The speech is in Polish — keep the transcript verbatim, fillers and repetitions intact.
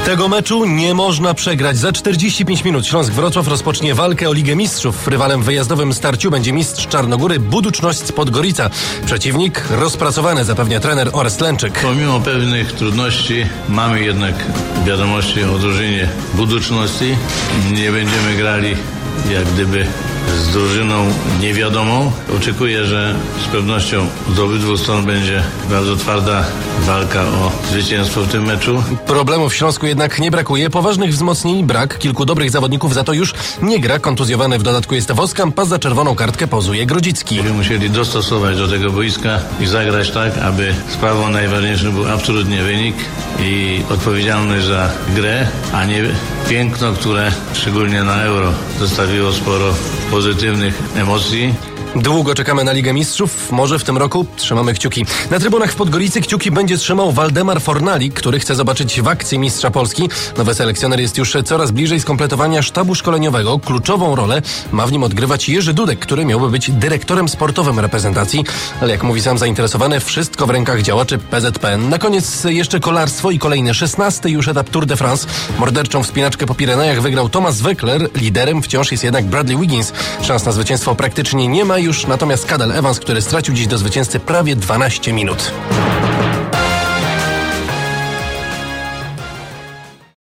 Tego meczu nie można przegrać. Za czterdzieści pięć minut Śląsk Wrocław rozpocznie walkę o Ligę Mistrzów. Rywalem w wyjazdowym starciu będzie mistrz Czarnogóry Budućnost z Podgorica. Przeciwnik rozpracowany, zapewnia trener Orest Lęczyk. Pomimo pewnych trudności mamy jednak wiadomości o drużynie Budućnosti. Nie będziemy grali jak gdyby z drużyną niewiadomą. Oczekuję, że z pewnością z obydwu stron będzie bardzo twarda walka o zwycięstwo w tym meczu. Problemów w Śląsku jednak nie brakuje. Poważnych wzmocnień brak. Kilku dobrych zawodników za to już nie gra. Kontuzjowany w dodatku jest Woskamp, a za czerwoną kartkę pozuje Grodzicki. Będziemy musieli dostosować do tego boiska i zagrać tak, aby sprawą najważniejszym był absolutnie wynik i odpowiedzialność za grę, a nie piękno, które szczególnie na Euro zostawiło sporo pozytywnych emocji. Długo czekamy na Ligę Mistrzów. Może w tym roku trzymamy kciuki. Na trybunach w Podgoricy kciuki będzie trzymał Waldemar Fornalik, który chce zobaczyć w akcji mistrza Polski. Nowy selekcjoner jest już coraz bliżej skompletowania sztabu szkoleniowego. Kluczową rolę ma w nim odgrywać Jerzy Dudek, który miałby być dyrektorem sportowym reprezentacji. Ale jak mówi sam zainteresowany, wszystko w rękach działaczy P Z P N. Na koniec jeszcze kolarstwo i kolejny szesnasty już etap Tour de France. Morderczą wspinaczkę po Pirenejach wygrał Thomas Weckler. Liderem wciąż jest jednak Bradley Wiggins. Szans na zwycięstwo praktycznie nie ma już, natomiast Cadel Evans, który stracił dziś do zwycięzcy prawie dwanaście minut.